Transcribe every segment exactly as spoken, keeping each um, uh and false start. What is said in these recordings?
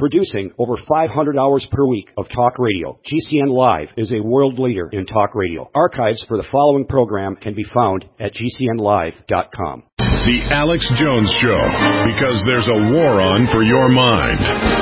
Producing over five hundred hours per week of talk radio, G C N Live is a world leader in talk radio. Archives for the following program can be found at G C N live dot com. The Alex Jones Show, because there's a war on for your mind.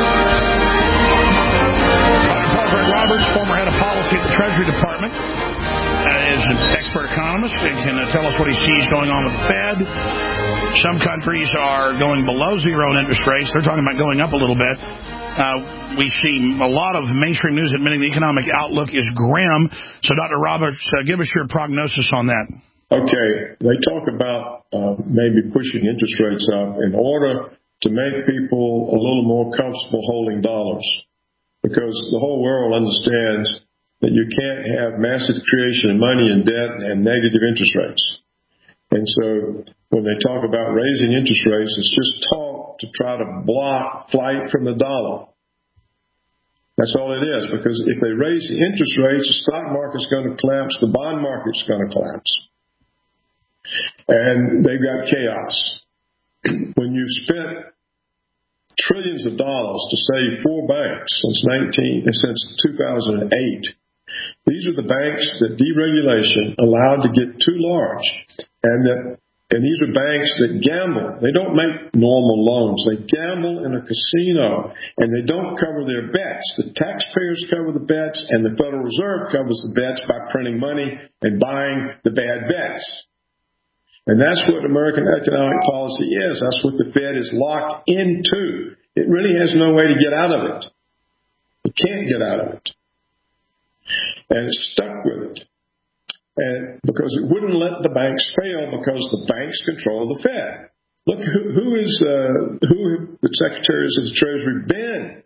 Paul Greg Roberts, former head of policy at the Treasury Department, uh, is an expert economist and can uh, tell us what he sees going on with the Fed. Some countries are going below zero in interest rates. They're talking about going up a little bit. Uh, we see a lot of mainstream news admitting the economic outlook is grim. So, Doctor Roberts, uh, give us your prognosis on that. Okay, they talk about uh, maybe pushing interest rates up in order to make people a little more comfortable holding dollars, because the whole world understands that you can't have massive creation of money and debt and negative interest rates. And so when they talk about raising interest rates, it's just talk to try to block flight from the dollar. That's all it is, because if they raise the interest rates, the stock market's going to collapse, the bond market's going to collapse. And they've got chaos. When you've spent trillions of dollars to save four banks since nineteen since two thousand eight, these are the banks that deregulation allowed to get too large, and that and these are banks that gamble. They don't make normal loans. They gamble in a casino, and they don't cover their bets. The taxpayers cover the bets, and the Federal Reserve covers the bets by printing money and buying the bad bets. And that's what American economic policy is. That's what the Fed is locked into. It really has no way to get out of it. It can't get out of it. And it's stuck with it. And because it wouldn't let the banks fail, because the banks control the Fed. Look, who, who is uh, who have the secretaries of the Treasury been?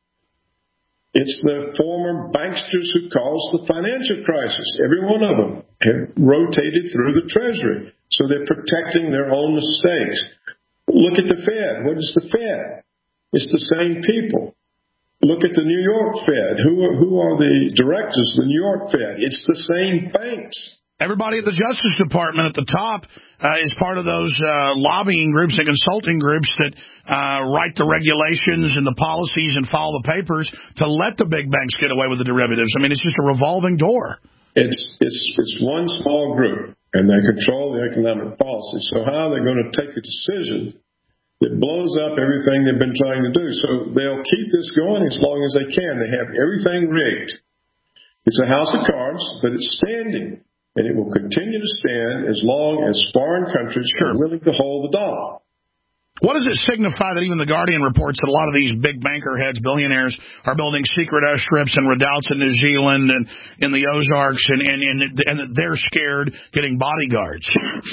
It's the former banksters who caused the financial crisis. Every one of them have rotated through the Treasury. So they're protecting their own mistakes. Look at the Fed. What is the Fed? It's the same people. Look at the New York Fed. Who are, who are the directors of the New York Fed? It's the same banks. Everybody at the Justice Department at the top uh, is part of those uh, lobbying groups and consulting groups that uh, write the regulations and the policies and follow the papers to let the big banks get away with the derivatives. I mean, it's just a revolving door. It's it's it's one small group, and they control the economic policy. So how are they going to take a decision that blows up everything they've been trying to do? So they'll keep this going as long as they can. They have everything rigged. It's a house of cards, but it's standing. And it will continue to stand as long as foreign countries are willing to hold the dollar. What does it signify that even the Guardian reports that a lot of these big banker heads, billionaires, are building secret airstrips and redoubts in New Zealand and in the Ozarks, and, and, and, and they're scared getting bodyguards?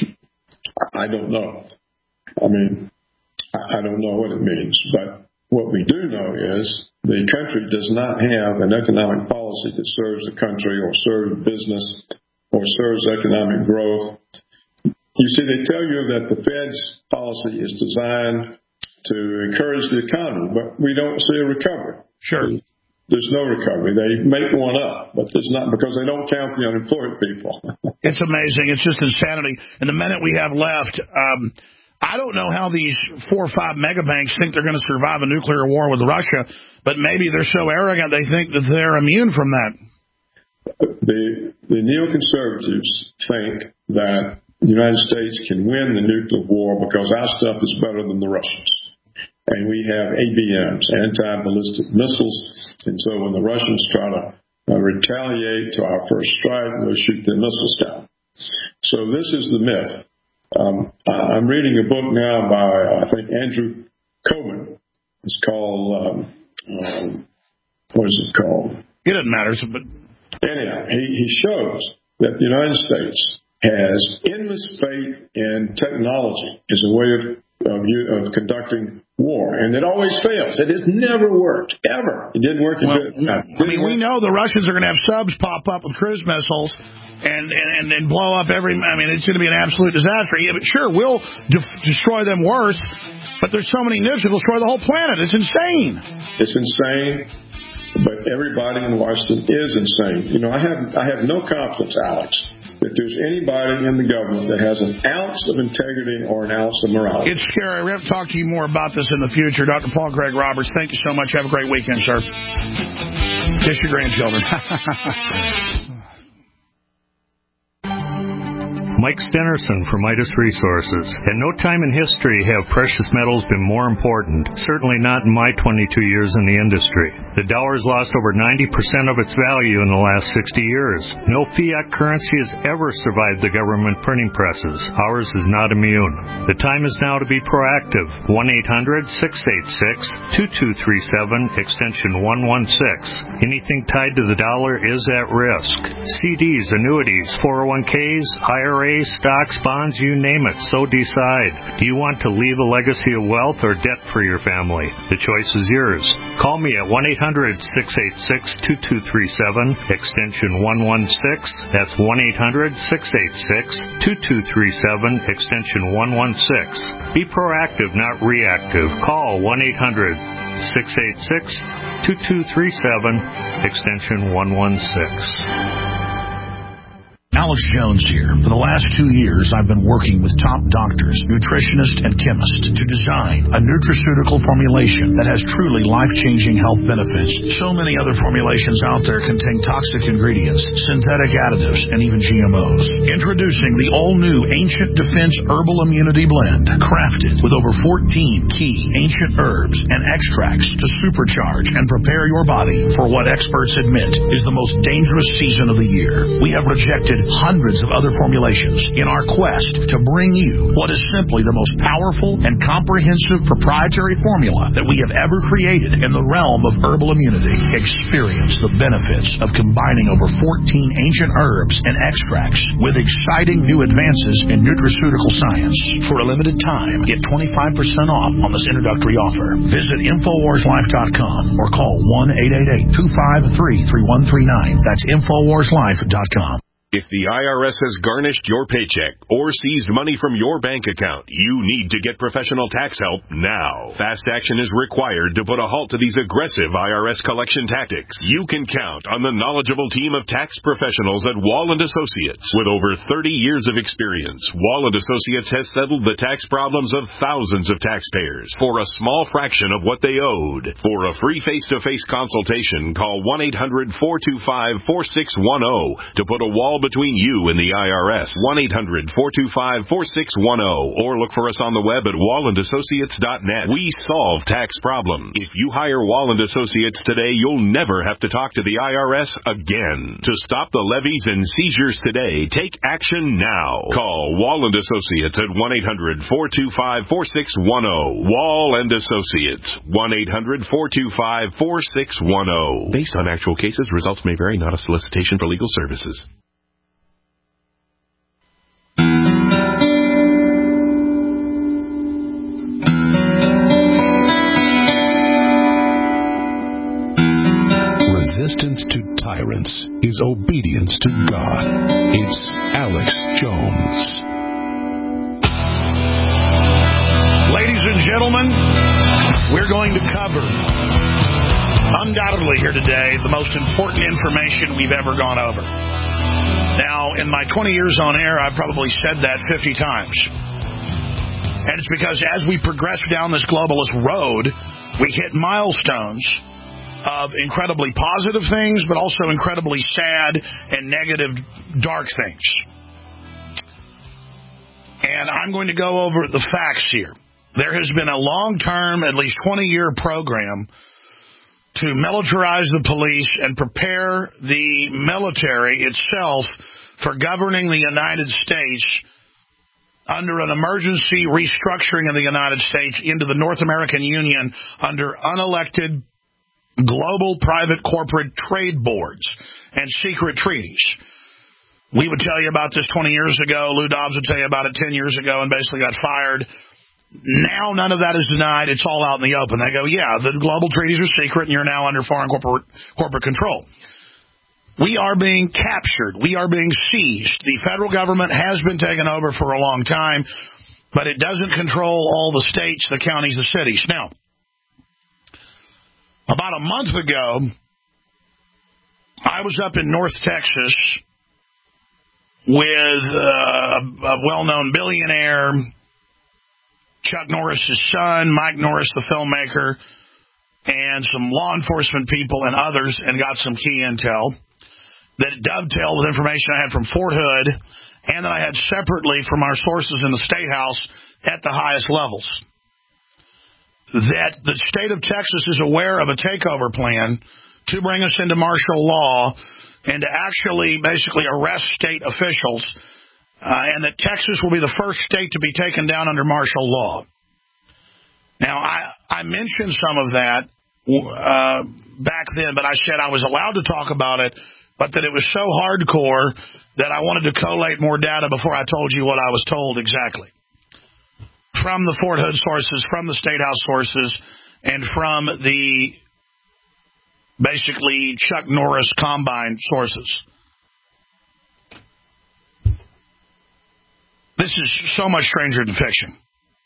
I don't know. I mean, I don't know what it means. But what we do know is the country does not have an economic policy that serves the country or serves business or serves economic growth. You see, they tell you that the Fed's policy is designed to encourage the economy, but we don't see a recovery. Sure. There's no recovery. They make one up, but there's not, because they don't count the unemployed people. It's amazing. It's just insanity. In the minute we have left, um, I don't know how these four or five mega banks think they're going to survive a nuclear war with Russia, but maybe they're so arrogant they think that they're immune from that. The, the neoconservatives think that the United States can win the nuclear war because our stuff is better than the Russians. And we have A B Ms, anti-ballistic missiles. And so when the Russians try to uh, retaliate to our first strike, we'll shoot their missiles down. So this is the myth. Um, I'm reading a book now by, I think, Andrew Cohen. It's called, um, um, what is it called? It doesn't matter, but... Anyhow, he, he shows that the United States has endless faith in technology as a way of, of, of conducting war, and it always fails. It has never worked, ever. It didn't work in well, Vietnam. I mean, we know the Russians are going to have subs pop up with cruise missiles and, and, and blow up every... I mean, it's going to be an absolute disaster. Yeah, but sure, we'll de- destroy them worse, but there's so many nukes, it'll destroy the whole planet. It's insane. It's insane. But everybody in Washington is insane. You know, I have I have no confidence, Alex, that there's anybody in the government that has an ounce of integrity or an ounce of morality. It's scary. We're going to talk to you more about this in the future. Doctor Paul Craig Roberts, thank you so much. Have a great weekend, sir. Kiss your grandchildren. Mike Stenerson from Midas Resources. At no time in history have precious metals been more important, certainly not in my twenty-two years in the industry. The dollar has lost over ninety percent of its value in the last sixty years. No fiat currency has ever survived the government printing presses. Ours is not immune. The time is now to be proactive. one eight hundred six eight six two two three seven, extension one one six. Anything tied to the dollar is at risk. C Ds, annuities, four oh one Ks, I R As, stocks, bonds, you name it, so decide. Do you want to leave a legacy of wealth or debt for your family? The choice is yours. Call me at one eight hundred six eight six two two three seven, extension one one six. That's one eight hundred six eight six two two three seven, extension one one six. Be proactive, not reactive. Call one eight hundred six eight six two two three seven, extension one one six. Alex Jones here. For the last two years, I've been working with top doctors, nutritionists, and chemists to design a nutraceutical formulation that has truly life-changing health benefits. So many other formulations out there contain toxic ingredients, synthetic additives, and even G M Os. Introducing the all-new Ancient Defense Herbal Immunity Blend, crafted with over fourteen key ancient herbs and extracts to supercharge and prepare your body for what experts admit is the most dangerous season of the year. We have rejected hundreds of other formulations in our quest to bring you what is simply the most powerful and comprehensive proprietary formula that we have ever created in the realm of herbal immunity. Experience the benefits of combining over fourteen ancient herbs and extracts with exciting new advances in nutraceutical science. For a limited time, get twenty-five percent off on this introductory offer. Visit Infowars Life dot com or call one eight eight eight two five three three one three nine. That's Infowars Life dot com. If the I R S has garnished your paycheck or seized money from your bank account, you need to get professional tax help now. Fast action is required to put a halt to these aggressive I R S collection tactics. You can count on the knowledgeable team of tax professionals at Wall and Associates. With over thirty years of experience, Wall and Associates has settled the tax problems of thousands of taxpayers for a small fraction of what they owed. For a free face-to-face consultation, call one eight hundred four two five four six one zero to put a wall between you and the I R S. one eight hundred four two five four six one zero or look for us on the web at wall and associates dot net. We solve tax problems. If you hire Wall and Associates today, you'll never have to talk to the I R S again. To stop the levies and seizures today, take action now. Call Wall and Associates at one eight hundred four two five four six one zero. Wall and Associates, one eight hundred four two five four six one zero. Based on actual cases, results may vary, not a solicitation for legal services. Resistance to tyrants is obedience to God. It's Alex Jones. Ladies and gentlemen, we're going to cover, undoubtedly here today, the most important information we've ever gone over. Now, in my twenty years on air, I've probably said that fifty times. And it's because as we progress down this globalist road, we hit milestones of incredibly positive things, but also incredibly sad and negative, dark things. And I'm going to go over the facts here. There has been a long-term, at least twenty-year program to militarize the police and prepare the military itself for governing the United States under an emergency restructuring of the United States into the North American Union under unelected global private corporate trade boards and secret treaties. We would tell you about this twenty years ago. Lou Dobbs would tell you about it ten years ago and basically got fired. Now none of that is denied. It's all out in the open. They go, yeah, the global treaties are secret and you're now under foreign corporate, corporate control. We are being captured. We are being seized. The federal government has been taken over for a long time, but it doesn't control all the states, the counties, the cities. Now, about a month ago, I was up in North Texas with uh, a well-known billionaire, Chuck Norris's son, Mike Norris, the filmmaker, and some law enforcement people and others, and got some key intel that dovetailed with information I had from Fort Hood and that I had separately from our sources in the State House at the highest levels. That the state of Texas is aware of a takeover plan to bring us into martial law and to actually basically arrest state officials, uh, and that Texas will be the first state to be taken down under martial law. Now, I, I mentioned some of that uh, back then, but I said I was allowed to talk about it, but that it was so hardcore that I wanted to collate more data before I told you what I was told exactly. From the Fort Hood sources, from the State House sources, and from the basically Chuck Norris Combine sources. This is so much stranger than fiction.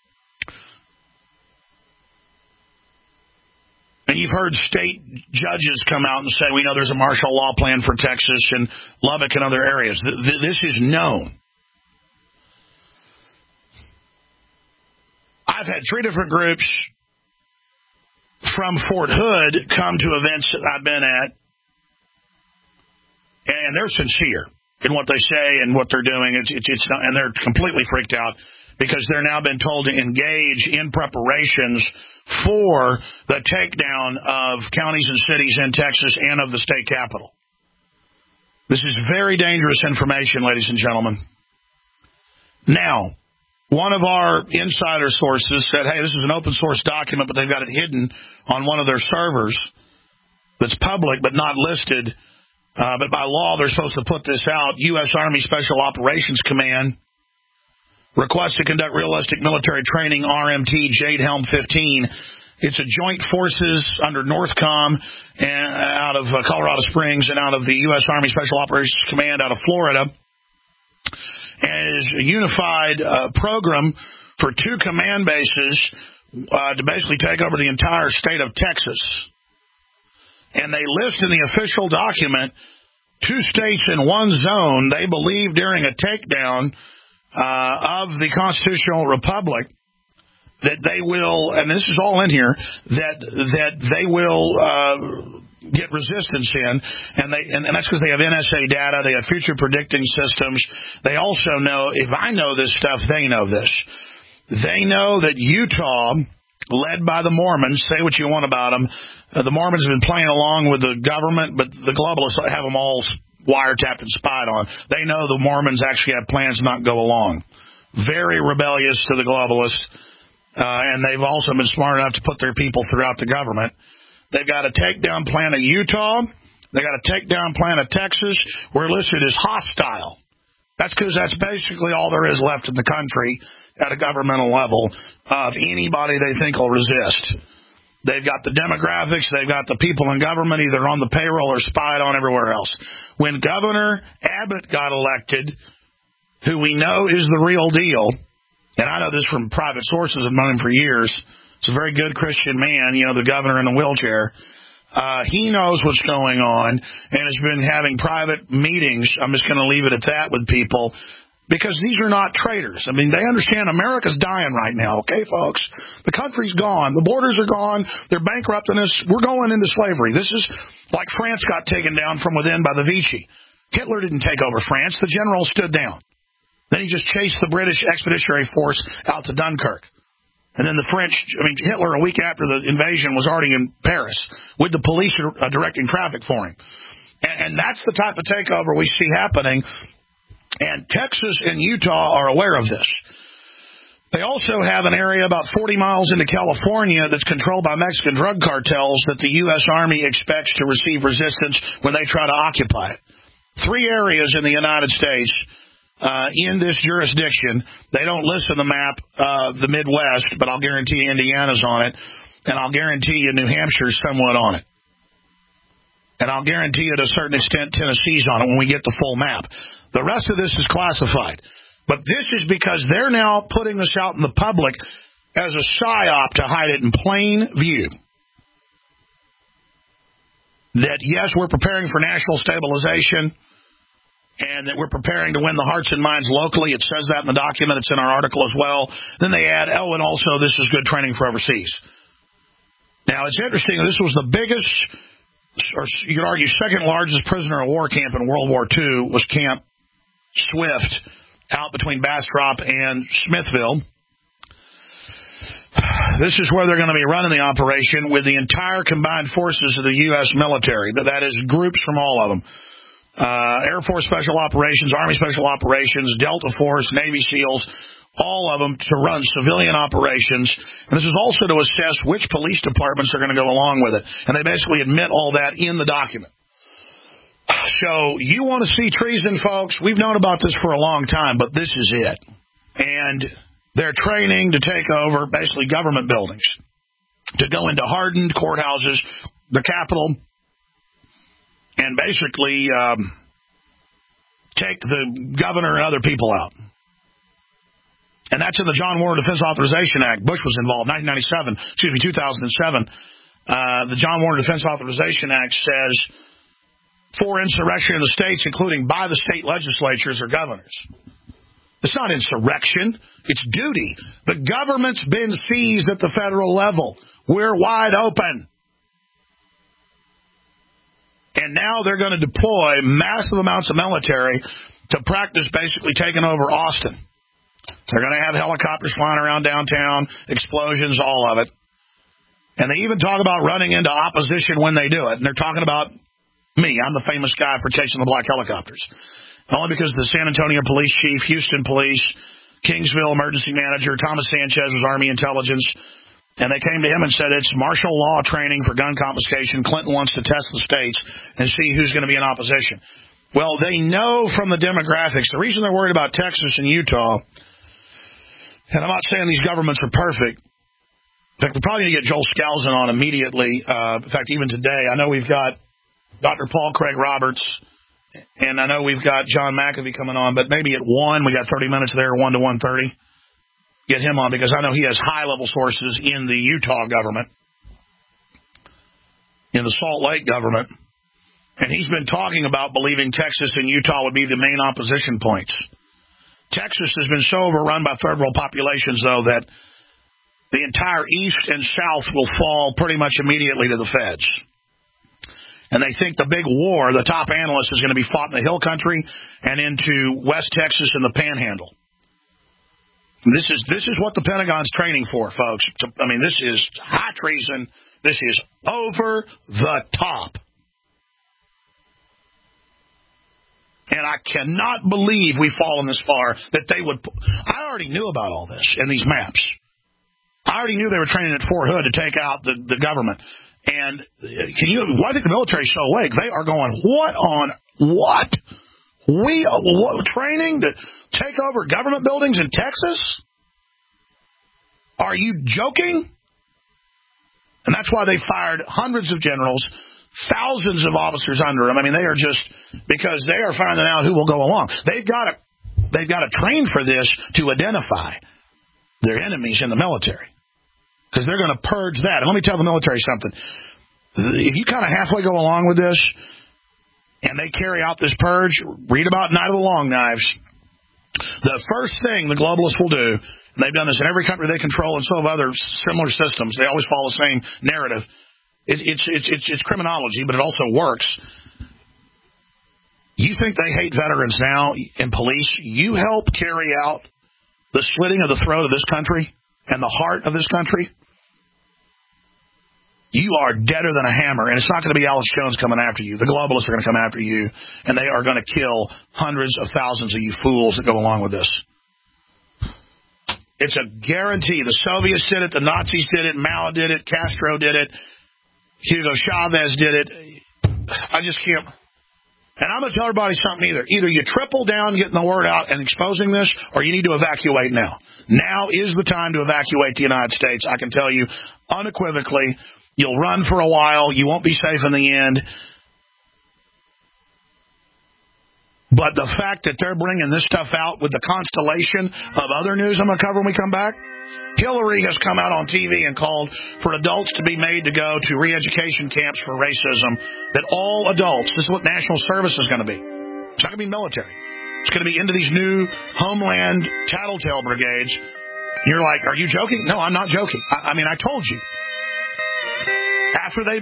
And you've heard state judges come out and say, we know there's a martial law plan for Texas and Lubbock and other areas. This is known. I've had three different groups from Fort Hood come to events that I've been at, and they're sincere in what they say and what they're doing. It's, it's, it's not, and they're completely freaked out because they're now been told to engage in preparations for the takedown of counties and cities in Texas and of the state capital. This is very dangerous information, ladies and gentlemen. Now, one of our insider sources said, hey, this is an open source document, but they've got it hidden on one of their servers that's public but not listed. Uh, but by law, they're supposed to put this out. U S Army Special Operations Command requests to conduct realistic military training, R M T Jade Helm fifteen. It's a joint forces under NORTHCOM and out of uh, Colorado Springs and out of the U S Army Special Operations Command out of Florida. And is a unified uh, program for two command bases uh, to basically take over the entire state of Texas. And they list in the official document two states in one zone they believe during a takedown uh, of the constitutional republic that they will, and this is all in here, that that they will uh, get resistance in, and they and, and that's because they have N S A data, they have future predicting systems. They also know, if I know this stuff, they know this. They know that Utah, led by the Mormons, say what you want about them, uh, the Mormons have been playing along with the government, but the globalists have them all wiretapped and spied on. They know the Mormons actually have plans to not go along. Very rebellious to the globalists. Uh, and they've also been smart enough to put their people throughout the government. They've got a takedown plan of Utah. They got a takedown plan of Texas. We're listed as hostile. That's because that's basically all there is left in the country at a governmental level of anybody they think will resist. They've got the demographics. They've got the people in government either on the payroll or spied on everywhere else. When Governor Abbott got elected, who we know is the real deal, and I know this from private sources, I've known him for years. It's a very good Christian man, you know, the governor in the wheelchair. Uh, he knows what's going on and has been having private meetings. I'm just going to leave it at that with people because these are not traitors. I mean, they understand America's dying right now, okay, folks? The country's gone. The borders are gone. They're bankrupting us. We're going into slavery. This is like France got taken down from within by the Vichy. Hitler didn't take over France. The general stood down. Then he just chased the British Expeditionary Force out to Dunkirk. And then the French, I mean, Hitler, a week after the invasion, was already in Paris with the police uh, directing traffic for him. And, and that's the type of takeover we see happening. And Texas and Utah are aware of this. They also have an area about forty miles into California that's controlled by Mexican drug cartels that the U S Army expects to receive resistance when they try to occupy it. Three areas in the United States Uh, in this jurisdiction. They don't list on the map uh, the Midwest, but I'll guarantee you Indiana's on it, and I'll guarantee you New Hampshire's somewhat on it. And I'll guarantee you to a certain extent Tennessee's on it when we get the full map. The rest of this is classified. But this is because they're now putting this out in the public as a psyop to hide it in plain view. That, yes, we're preparing for national stabilization. and that we're preparing to win the hearts and minds locally. It says that in the document. It's in our article as well. Then they add, oh, and also this is good training for overseas. Now, it's interesting. This was the biggest, or you could argue second largest prisoner of war camp in World War Two was Camp Swift out between Bastrop and Smithville. This is where they're going to be running the operation with the entire combined forces of the U S military. That is groups from all of them. Uh, Air Force Special Operations, Army Special Operations, Delta Force, Navy SEALs, all of them to run civilian operations. And this is also to assess which police departments are going to go along with it. And they basically admit all that in the document. So you want to see treason, folks? We've known about this for a long time, but this is it. And they're training to take over basically government buildings, to go into hardened courthouses, the Capitol, and basically um, take the governor and other people out. And that's in the John Warner Defense Authorization Act. Bush was involved, nineteen ninety-seven, excuse me, two thousand seven. Uh, the John Warner Defense Authorization Act says for insurrection in the states, including by the state legislatures or governors. It's not insurrection. It's duty. The government's been seized at the federal level. We're wide open. And now they're going to deploy massive amounts of military to practice basically taking over Austin. They're going to have helicopters flying around downtown, explosions, all of it. And they even talk about running into opposition when they do it. And they're talking about me. I'm the famous guy for chasing the black helicopters. Only because the San Antonio police chief, Houston police, Kingsville emergency manager, Thomas Sanchez was Army intelligence. And they came to him and said, it's martial law training for gun confiscation. Clinton wants to test the states and see who's going to be in opposition. Well, they know from the demographics, the reason they're worried about Texas and Utah, and I'm not saying these governments are perfect. In fact, we probably need to get Joel Skousen on immediately. Uh, in fact, even today, I know we've got Doctor Paul Craig Roberts, and I know we've got John McAfee coming on, but maybe at one, we got thirty minutes there, one to one thirty. Get him on, because I know he has high-level sources in the Utah government, in the Salt Lake government, and he's been talking about believing Texas and Utah would be the main opposition points. Texas has been so overrun by federal populations, though, that the entire east and south will fall pretty much immediately to the feds. And they think the big war, the top analyst, is going to be fought in the Hill Country and into West Texas and the Panhandle. This is this is what the Pentagon's training for, folks. I mean, this is high treason. This is over the top. And I cannot believe we've fallen this far that they would. I already knew about all this in these maps. I already knew they were training at Fort Hood to take out the, the government. And can you? Why think the military's so awake? They are going, what on what? We what, training to take over government buildings in Texas? Are you joking? And that's why they fired hundreds of generals, thousands of officers under them. I mean, they are just, because they are finding out who will go along. They've got to, they've got to train for this to identify their enemies in the military, because they're going to purge that. And let me tell the military something. If you kind of halfway go along with this and they carry out this purge, read about Night of the Long Knives. The first thing the globalists will do, and they've done this in every country they control and so have other similar systems, they always follow the same narrative. It, it's, it's, it's, it's criminology, but it also works. You think they hate veterans now and police? You help carry out the slitting of the throat of this country and the heart of this country? You are deader than a hammer, and it's not going to be Alex Jones coming after you. The globalists are going to come after you, and they are going to kill hundreds of thousands of you fools that go along with this. It's a guarantee. The Soviets did it. The Nazis did it. Mao did it. Castro did it. Hugo Chavez did it. I just can't. And I'm going to tell everybody something either. Either you triple down getting the word out and exposing this, or you need to evacuate now. Now is the time to evacuate the United States. I can tell you unequivocally. You'll run for a while. You won't be safe in the end. But the fact that they're bringing this stuff out with the constellation of other news I'm going to cover when we come back. Hillary has come out on T V and called for adults to be made to go to re-education camps for racism. That all adults, this is what national service is going to be. It's not going to be military. It's going to be into these new Homeland tattletale brigades. You're like, are you joking? No, I'm not joking. I, I mean, I told you. After they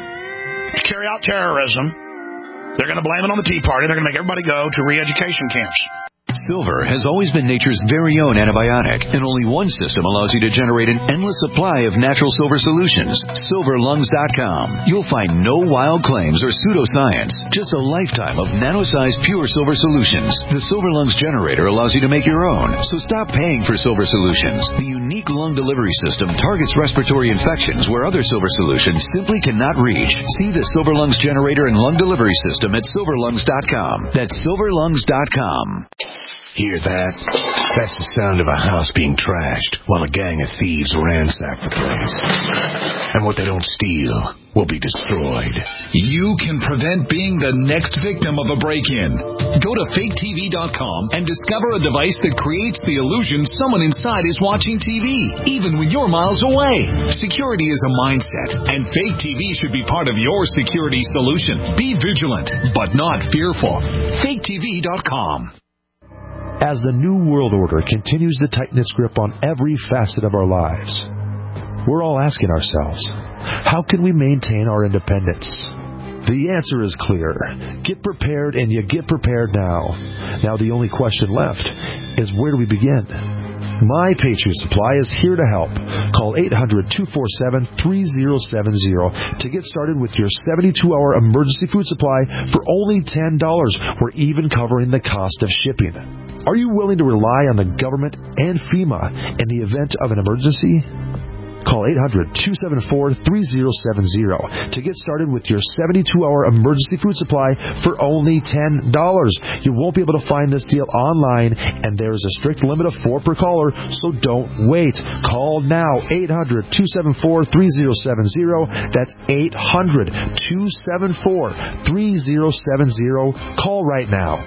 carry out terrorism, they're going to blame it on the Tea Party. They're going to make everybody go to re-education camps. Silver has always been nature's very own antibiotic, and only one system allows you to generate an endless supply of natural silver solutions. silver lungs dot com. You'll find no wild claims or pseudoscience, just a lifetime of nano-sized pure silver solutions. The Silver Lungs generator allows you to make your own, so stop paying for silver solutions. The unique lung delivery system targets respiratory infections where other silver solutions simply cannot reach. See the Silver Lungs generator and lung delivery system at silver lungs dot com. That's silver lungs dot com. Hear that? That's the sound of a house being trashed while a gang of thieves ransack the place. And what they don't steal will be destroyed. You can prevent being the next victim of a break-in. Go to fake T V dot com and discover a device that creates the illusion someone inside is watching T V, even when you're miles away. Security is a mindset, and Fake T V should be part of your security solution. Be vigilant, but not fearful. fake T V dot com. As the New World Order continues to tighten its grip on every facet of our lives, we're all asking ourselves, how can we maintain our independence? The answer is clear. Get prepared, and you get prepared now. Now the only question left is, where do we begin? My Patriot Supply is here to help. Call eight hundred, two four seven, three zero seven zero to get started with your seventy-two hour emergency food supply for only ten dollars. We're even covering the cost of shipping. Are you willing to rely on the government and FEMA in the event of an emergency? Call eight hundred, two seven four, three zero seven zero to get started with your seventy-two hour emergency food supply for only ten dollars. You won't be able to find this deal online, and there is a strict limit of four per caller, so don't wait. Call now, eight hundred, two seven four, three zero seven zero. That's eight hundred, two seven four, three zero seven zero. Call right now.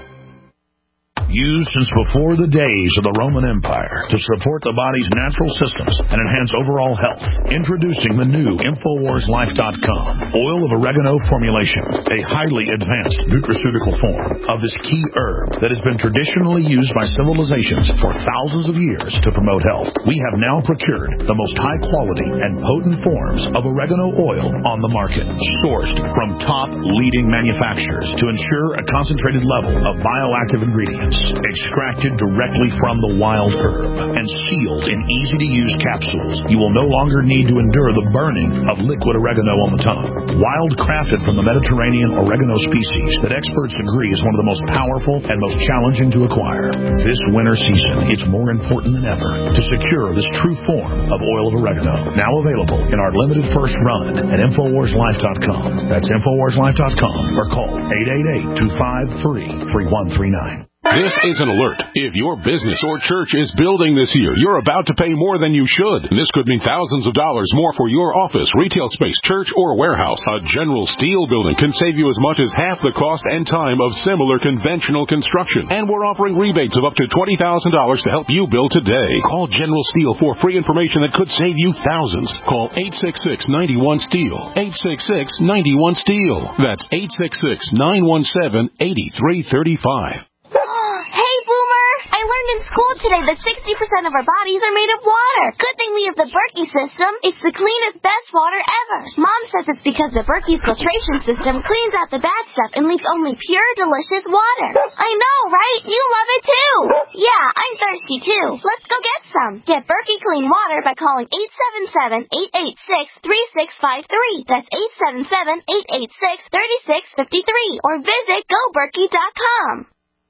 Used since before the days of the Roman Empire to support the body's natural systems and enhance overall health. Introducing the new Infowars Life dot com oil of oregano formulation, a highly advanced nutraceutical form of this key herb that has been traditionally used by civilizations for thousands of years to promote health. We have now procured the most high quality and potent forms of oregano oil on the market, sourced from top leading manufacturers to ensure a concentrated level of bioactive ingredients, extracted directly from the wild herb and sealed in easy-to-use capsules. You will no longer need to endure the burning of liquid oregano on the tongue. Wild crafted from the Mediterranean oregano species that experts agree is one of the most powerful and most challenging to acquire. This winter season, it's more important than ever to secure this true form of oil of oregano. Now available in our limited first run at Infowars Life dot com. That's Infowars Life dot com or call eight eight eight, two five three, three one three nine. This is an alert. If your business or church is building this year, you're about to pay more than you should. This could mean thousands of dollars more for your office, retail space, church, or warehouse. A General Steel building can save you as much as half the cost and time of similar conventional construction. And we're offering rebates of up to twenty thousand dollars to help you build today. Call General Steel for free information that could save you thousands. Call eight six six, nine one, STEEL. eight six six, nine one, STEEL. That's eight six six, nine one seven, eight three three five. Hey, Boomer! I learned in school today that sixty percent of our bodies are made of water. Good thing we have the Berkey system. It's the cleanest, best water ever. Mom says it's because the Berkey filtration system cleans out the bad stuff and leaves only pure, delicious water. I know, right? You love it too. Yeah, I'm thirsty too. Let's go get some. Get Berkey Clean Water by calling eight seven seven, eight eight six, three six five three. That's eight seven seven, eight eight six, three six five three. Or visit go berkey dot com.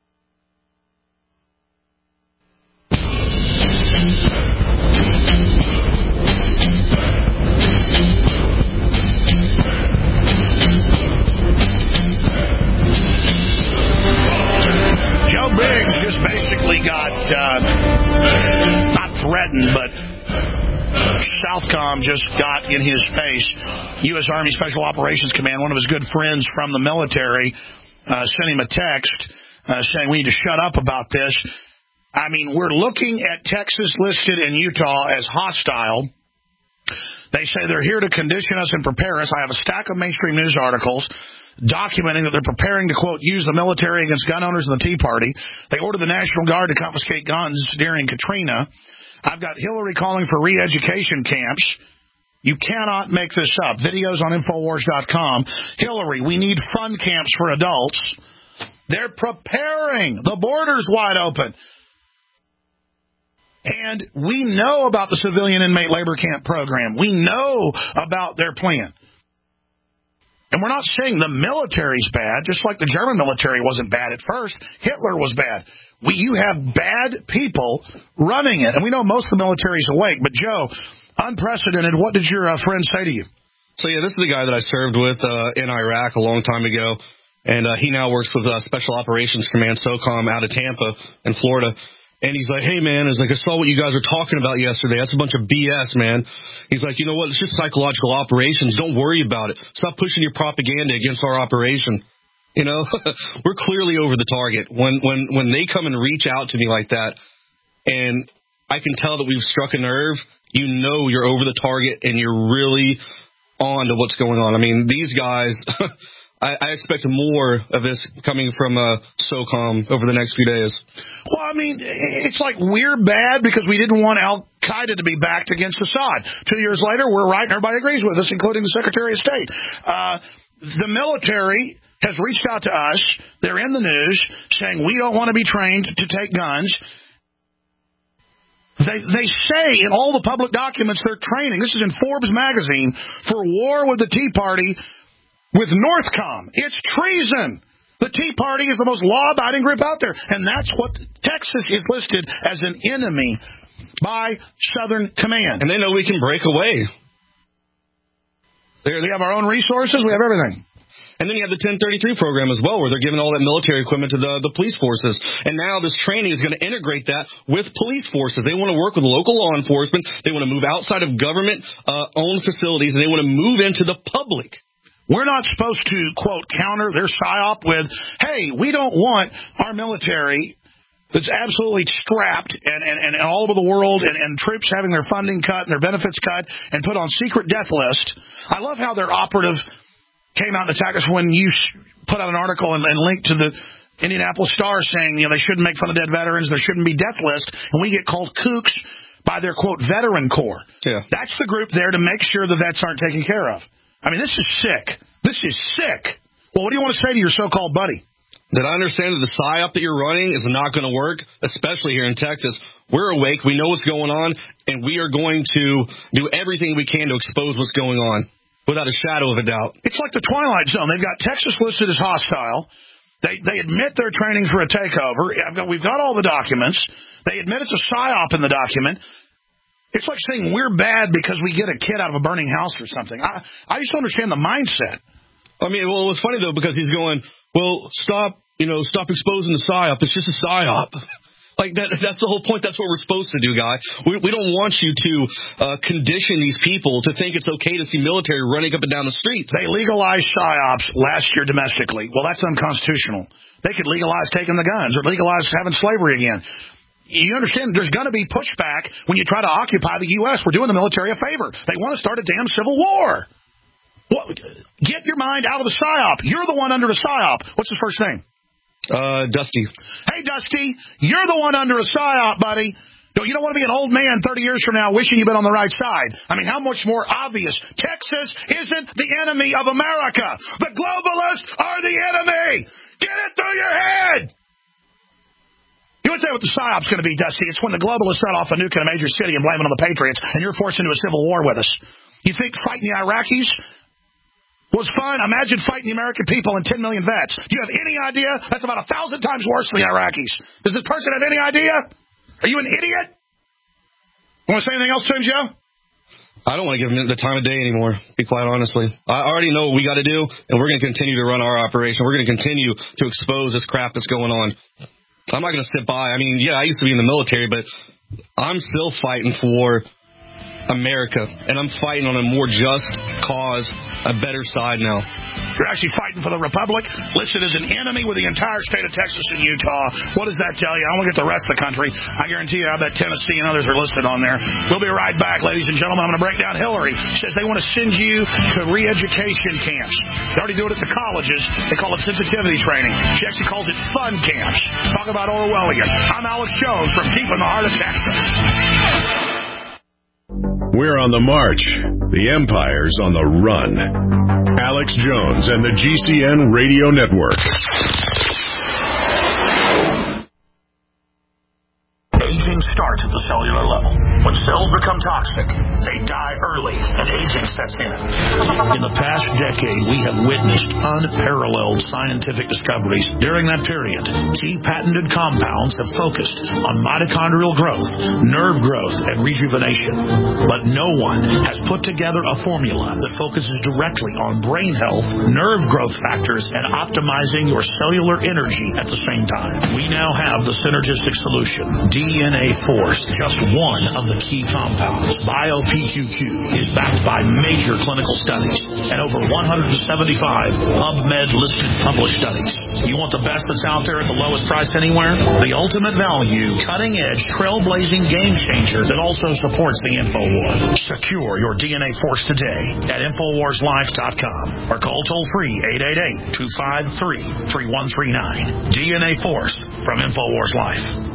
Joe Biggs just basically got, uh, not threatened, but Southcom just got in his face. U S Army Special Operations Command, one of his good friends from the military, uh, sent him a text uh, saying we need to shut up about this. I mean, we're looking at Texas listed in Utah as hostile. They say they're here to condition us and prepare us. I have a stack of mainstream news articles documenting that they're preparing to, quote, use the military against gun owners and the Tea Party. They ordered the National Guard to confiscate guns during Katrina. I've got Hillary calling for re-education camps. You cannot make this up. Videos on Infowars dot com. Hillary, we need fun camps for adults. They're preparing. The border's wide open. And we know about the civilian inmate labor camp program. We know about their plan. And we're not saying the military's bad, just like the German military wasn't bad at first. Hitler was bad. We, you have bad people running it. And we know most of the military's awake. But, Joe, unprecedented. What did your uh, friend say to you? So, yeah, this is the guy that I served with uh, in Iraq a long time ago. And uh, he now works with uh, Special Operations Command, SOCOM, out of Tampa in Florida. And he's like, hey, man, it's like, I saw what you guys were talking about yesterday. That's a bunch of B S, man. He's like, you know what? It's just psychological operations. Don't worry about it. Stop pushing your propaganda against our operation. You know, we're clearly over the target. When, when, when they come and reach out to me like that, and I can tell that we've struck a nerve, you know you're over the target and you're really on to what's going on. I mean, these guys... I, I expect more of this coming from uh, SOCOM over the next few days. Well, I mean, it's like we're bad because we didn't want Al-Qaeda to be backed against Assad. Two years later, we're right and everybody agrees with us, including the Secretary of State. Uh, the military has reached out to us. They're in the news saying we don't want to be trained to take guns. They they say in all the public documents they're training. This is in Forbes magazine for war with the Tea Party. With Northcom, it's treason. The Tea Party is the most law-abiding group out there, and that's what Texas is listed as an enemy by Southern Command. And they know we can break away. They have our own resources. We have everything. And then you have the ten thirty-three program as well, where they're giving all that military equipment to the, the police forces. And now this training is going to integrate that with police forces. They want to work with local law enforcement. They want to move outside of government-owned uh, facilities, and they want to move into the public. We're not supposed to, quote, counter their psyop with, hey, we don't want our military that's absolutely strapped and, and, and all over the world and, and troops having their funding cut and their benefits cut and put on secret death list. I love how their operative came out and attacked us when you put out an article and, and linked to the Indianapolis Star saying, you know, they shouldn't make fun of dead veterans, there shouldn't be death list, and we get called kooks by their, quote, veteran corps. Yeah. That's the group there to make sure the vets aren't taken care of. I mean, this is sick. This is sick. Well, what do you want to say to your so-called buddy? That I understand that the psyop that you're running is not going to work, especially here in Texas. We're awake. We know what's going on, and we are going to do everything we can to expose what's going on without a shadow of a doubt. It's like the Twilight Zone. They've got Texas listed as hostile. They they admit they're training for a takeover. I've got, we've got all the documents. They admit it's a psyop in the document. It's like saying we're bad because we get a kid out of a burning house or something. I, I just don't understand the mindset. I mean, well, it's funny, though, because he's going, well, stop, you know, stop exposing the psyop. It's just a psyop. Like, that, that's the whole point. That's what we're supposed to do, guy. We, we don't want you to uh, condition these people to think it's okay to see military running up and down the streets. They legalized psyops last year domestically. Well, that's unconstitutional. They could legalize taking the guns or legalize having slavery again. You understand there's going to be pushback when you try to occupy the U S We're doing the military a favor. They want to start a damn civil war. Well, get your mind out of the psyop. You're the one under a psyop. What's his first name? Uh, Dusty. Hey, Dusty, you're the one under a psyop, buddy. No, you don't want to be an old man thirty years from now wishing you've been on the right side. I mean, how much more obvious? Texas isn't the enemy of America. The globalists are the enemy. Get it through your head. You would say what the psyop's going to be, Dusty. It's when the globalists set off a nuke in a major city and blame it on the Patriots, and you're forced into a civil war with us. You think fighting the Iraqis was fun? Imagine fighting the American people and ten million vets. Do you have any idea? That's about a thousand times worse than the Iraqis. Does this person have any idea? Are you an idiot? Want to say anything else to him, Joe? I don't want to give him the time of day anymore, be quite honestly. I already know what we got to do, and we're going to continue to run our operation. We're going to continue to expose this crap that's going on. I'm not going to sit by. I mean, yeah, I used to be in the military, but I'm still fighting for America, and I'm fighting on a more just cause, a better side now. You're actually fighting for the Republic, listed as an enemy with the entire state of Texas and Utah. What does that tell you? I want to get the rest of the country. I guarantee you I bet Tennessee and others are listed on there. We'll be right back, ladies and gentlemen. I'm going to break down Hillary. She says they want to send you to re-education camps. They already do it at the colleges. They call it sensitivity training. She actually calls it fun camps. Talk about Orwellian. I'm Alex Jones from deep in the heart of Texas. We're on the march. The Empire's on the run. Alex Jones and the G C N Radio Network. Aging starts at the cellular level. When cells become toxic, they die early, and aging sets in. In the past decade, we have witnessed unparalleled scientific discoveries. During that period, key patented compounds have focused on mitochondrial growth, nerve growth, and rejuvenation. But no one has put together a formula that focuses directly on brain health, nerve growth factors, and optimizing your cellular energy at the same time. We now have the synergistic solution, D N A Force, just one of the key compounds. BioPQ is backed by major clinical studies and over one hundred seventy-five PubMed-listed published studies. You want the best that's out there at the lowest price anywhere? The ultimate value, cutting-edge, trailblazing game changer that also supports the InfoWar. Secure your D N A Force today at Infowars Life dot com or call toll-free eight eight eight, two five three, three one three nine. D N A Force from InfoWars Life.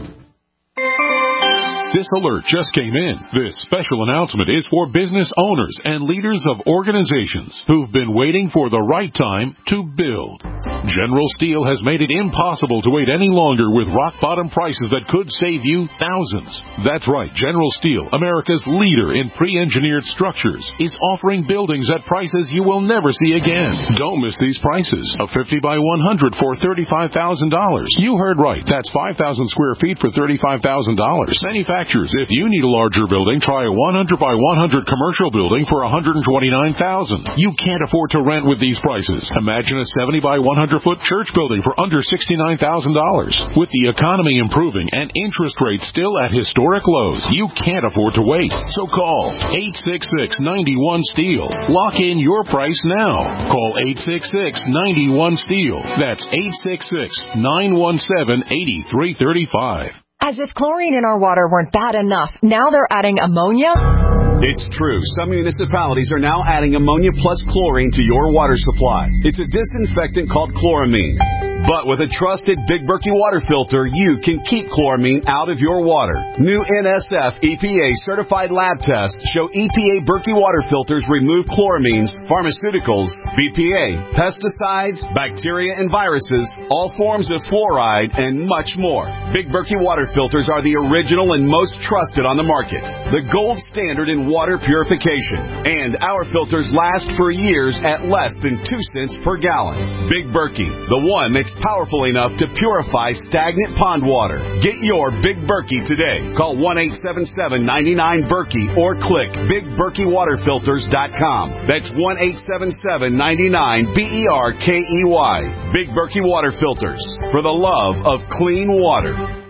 This alert just came in. This special announcement is for business owners and leaders of organizations who've been waiting for the right time to build. General Steel has made it impossible to wait any longer with rock-bottom prices that could save you thousands. That's right. General Steel, America's leader in pre-engineered structures, is offering buildings at prices you will never see again. Don't miss these prices. A fifty by one hundred for thirty-five thousand dollars. You heard right. That's five thousand square feet for thirty-five thousand dollars. Manufactured If you need a larger building, try a one hundred by one hundred commercial building for one hundred twenty-nine thousand dollars. You can't afford to rent with these prices. Imagine a seventy by one hundred foot church building for under sixty-nine thousand dollars. With the economy improving and interest rates still at historic lows, you can't afford to wait. So call eight six six, nine one, STEEL. Lock in your price now. Call eight six six, nine one, STEEL. That's eight six six, nine one seven, eight three three five. As if chlorine in our water weren't bad enough, now they're adding ammonia? It's true. Some municipalities are now adding ammonia plus chlorine to your water supply. It's a disinfectant called chloramine. But with a trusted Big Berkey water filter, you can keep chloramine out of your water. New N S F E P A certified lab tests show E P A Berkey water filters remove chloramines, pharmaceuticals, B P A, pesticides, bacteria and viruses, all forms of fluoride, and much more. Big Berkey water filters are the original and most trusted on the market. The gold standard in water purification. And our filters last for years at less than two cents per gallon. Big Berkey, the one that's powerful enough to purify stagnant pond water. Get your Big Berkey today. Call one eight seven seven, nine nine, Berkey or click big berkey water filters dot com. That's one eight seven seven, nine nine, B E R K E Y. Big Berkey Water Filters. For the love of clean water.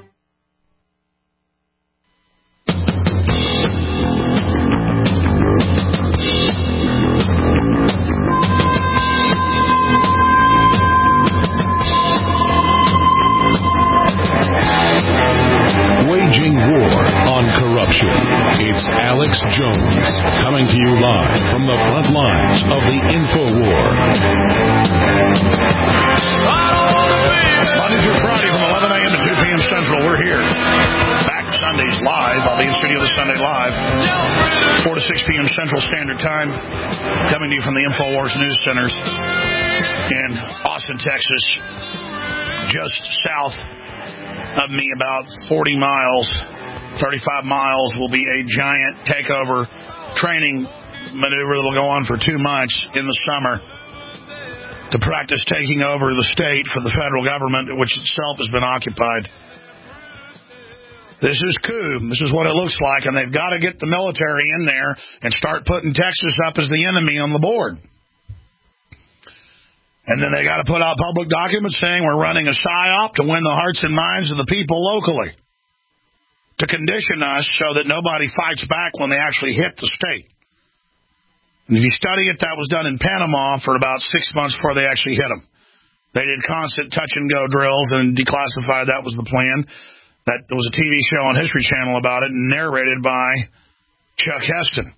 Waging war on corruption. It's Alex Jones coming to you live from the front lines of the InfoWar. Monday through Friday from eleven a.m. to two p.m. Central, we're here. Back Sundays live. I'll be in studio this Sunday live. four to six p.m. Central Standard Time. Coming to you from the InfoWars News Centers in Austin, Texas. Just south of me, about forty miles, thirty-five miles, will be a giant takeover training maneuver that will go on for two months in the summer to practice taking over the state for the federal government, which itself has been occupied. This is coup. This is what it looks like, and they've got to get the military in there and start putting Texas up as the enemy on the board. And then they got to put out public documents saying we're running a psyop to win the hearts and minds of the people locally. to condition us so that nobody fights back when they actually hit the state. And if you study it, that was done in Panama for about six months before they actually hit them. They did constant touch-and-go drills and declassified. That was the plan. That there was a T V show on History Channel about it, narrated by Chuck Heston.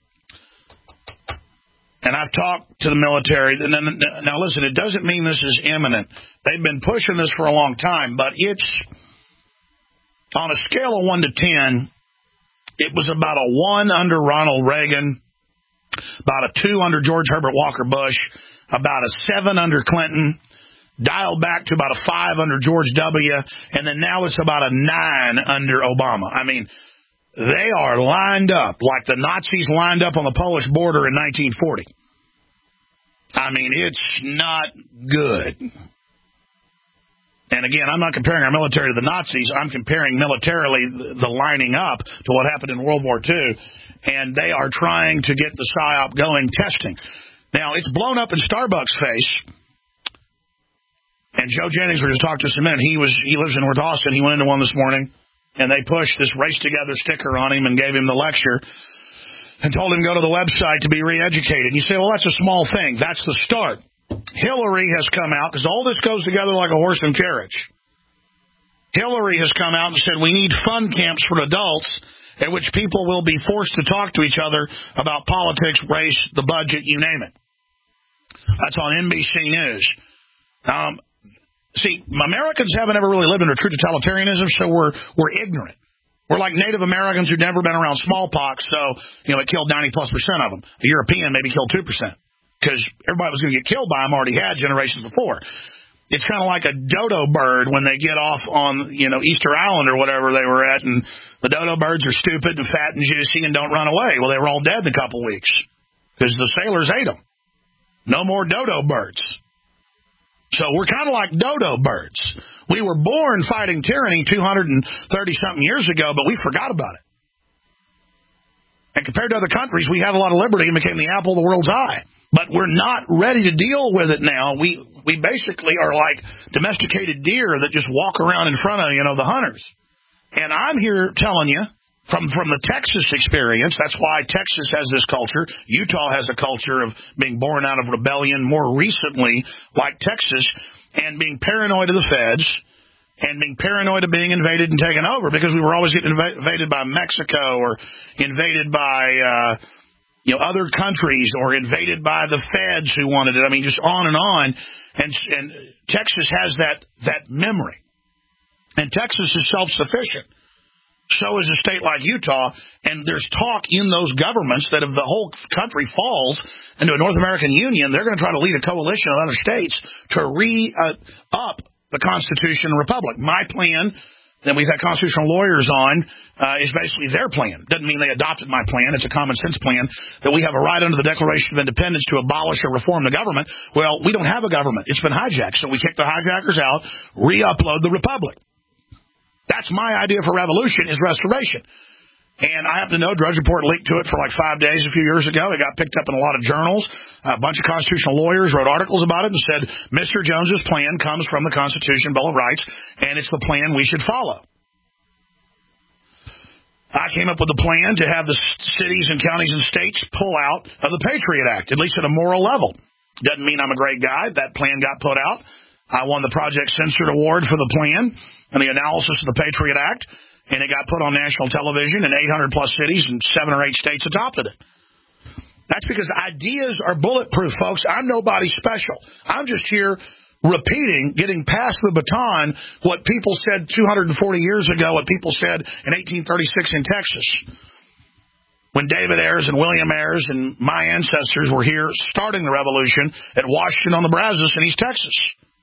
And I've talked to the military. Now, listen, it doesn't mean this is imminent. They've been pushing this for a long time, but it's, on a scale of one to ten, it was about a one under Ronald Reagan, about a two under George Herbert Walker Bush, about a seven under Clinton, dialed back to about a five under George W., and then now it's about a nine under Obama. I mean, they are lined up like the Nazis lined up on the Polish border in nineteen forty. I mean, it's not good. And again, I'm not comparing our military to the Nazis. I'm comparing militarily the, the lining up to what happened in World War Two. And they are trying to get the PSYOP going, testing. Now, it's blown up in Starbucks' face. And Joe Jennings, we just talked to us a minute. He was he lives in North Austin. He went into one this morning, and they pushed this Race Together sticker on him and gave him the lecture and told him to go to the website to be re-educated. You say, well, that's a small thing. That's the start. Hillary has come out, because all this goes together like a horse and carriage. Hillary has come out and said we need fun camps for adults at which people will be forced to talk to each other about politics, race, the budget, you name it. That's on N B C News. Um, see, Americans haven't ever really lived under true totalitarianism, so we're we're ignorant. We're like Native Americans who've never been around smallpox, so you know it killed ninety plus percent of them. A European maybe killed two percent because everybody was going to get killed by them already had generations before. It's kind of like a dodo bird when they get off on you know Easter Island or whatever they were at, and the dodo birds are stupid and fat and juicy and don't run away. Well, they were all dead in a couple weeks because the sailors ate them. No more dodo birds. So we're kind of like dodo birds. We were born fighting tyranny two hundred thirty-something years ago, but we forgot about it. And compared to other countries, we had a lot of liberty and became the apple of the world's eye. But we're not ready to deal with it now. We we basically are like domesticated deer that just walk around in front of, you know, the hunters. And I'm here telling you, From from the Texas experience, that's why Texas has this culture. Utah has a culture of being born out of rebellion more recently, like Texas, and being paranoid of the feds, and being paranoid of being invaded and taken over, because we were always getting inv- invaded by Mexico or invaded by uh, you know other countries or invaded by the feds who wanted it. I mean, just on and on. And, and Texas has that that memory. And Texas is self-sufficient. So is a state like Utah, and there's talk in those governments that if the whole country falls into a North American Union, they're going to try to lead a coalition of other states to re-up uh, the Constitution and Republic. My plan, that we've had constitutional lawyers on, uh, is basically their plan. Doesn't mean they adopted my plan. It's a common sense plan that we have a right under the Declaration of Independence to abolish or reform the government. Well, we don't have a government. It's been hijacked, so we kick the hijackers out, re-upload the Republic. That's my idea for revolution, is restoration. And I happen to know Drudge Report linked to it for like five days a few years ago. It got picked up in a lot of journals. A bunch of constitutional lawyers wrote articles about it and said, Mister Jones's plan comes from the Constitution, Bill of Rights, and it's the plan we should follow. I came up with a plan to have the cities and counties and states pull out of the Patriot Act, at least at a moral level. Doesn't mean I'm a great guy. That plan got put out. I won the Project Censored Award for the plan and the analysis of the Patriot Act, and it got put on national television in eight hundred plus cities, and seven or eight states adopted it. That's because ideas are bulletproof, folks. I'm nobody special. I'm just here repeating, getting past the baton, what people said two hundred forty years ago, what people said in eighteen thirty-six in Texas, when David Ayers and William Ayers and my ancestors were here starting the revolution at Washington on the Brazos in East Texas,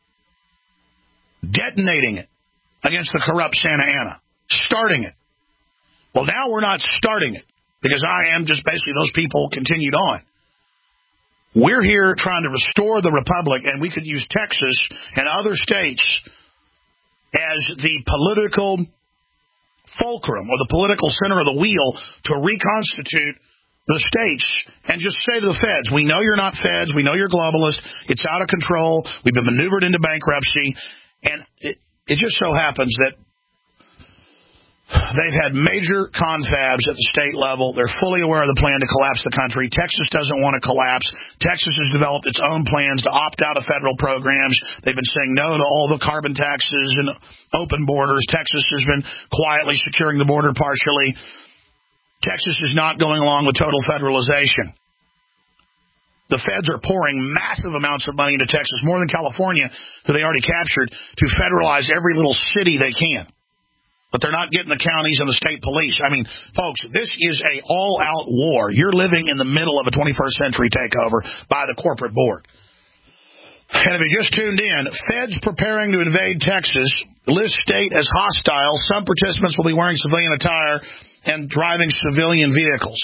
detonating it against the corrupt Santa Anna, starting it. Well, now we're not starting it, because I am just basically those people continued on. We're here trying to restore the republic, and we could use Texas and other states as the political fulcrum or the political center of the wheel to reconstitute the states and just say to the feds, we know you're not feds, we know you're globalists, it's out of control, we've been maneuvered into bankruptcy. And it, it just so happens that They've had major confabs at the state level. They're fully aware of the plan to collapse the country. Texas doesn't want to collapse. Texas has developed its own plans to opt out of federal programs. They've been saying no to all the carbon taxes and open borders. Texas has been quietly securing the border partially. Texas is not going along with total federalization. The feds are pouring massive amounts of money into Texas, more than California, who they already captured, to federalize every little city they can. But they're not getting the counties and the state police. I mean, folks, this is a all-out war. You're living in the middle of a twenty-first century takeover by the corporate board. And if you just tuned in, feds preparing to invade Texas, list state as hostile. Some participants will be wearing civilian attire and driving civilian vehicles.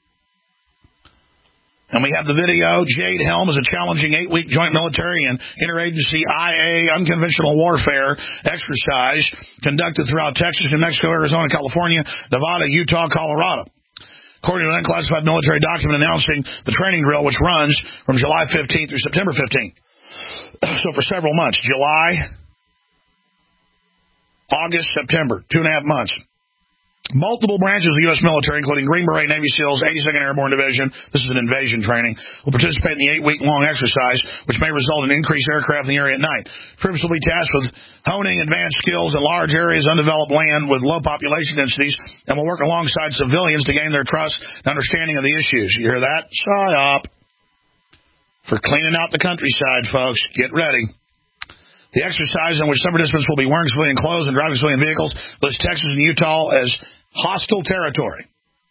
And we have the video. Jade Helm is a challenging eight-week joint military and interagency I A unconventional warfare exercise conducted throughout Texas, New Mexico, Arizona, California, Nevada, Utah, Colorado. According to an unclassified military document announcing the training drill, which runs from July fifteenth through September fifteenth. So for several months, July, August, September, two and a half months. Multiple branches of the U S military, including Green Beret, Navy SEALs, eighty-second Airborne Division, this is an invasion training, will participate in the eight-week-long exercise, which may result in increased aircraft in the area at night. Troops will be tasked with honing advanced skills in large areas, undeveloped land with low population densities, and will work alongside civilians to gain their trust and understanding of the issues. You hear that? Psyop. For cleaning out the countryside, folks. Get ready. The exercise in which some participants will be wearing civilian clothes and driving civilian vehicles lists Texas and Utah as hostile territory.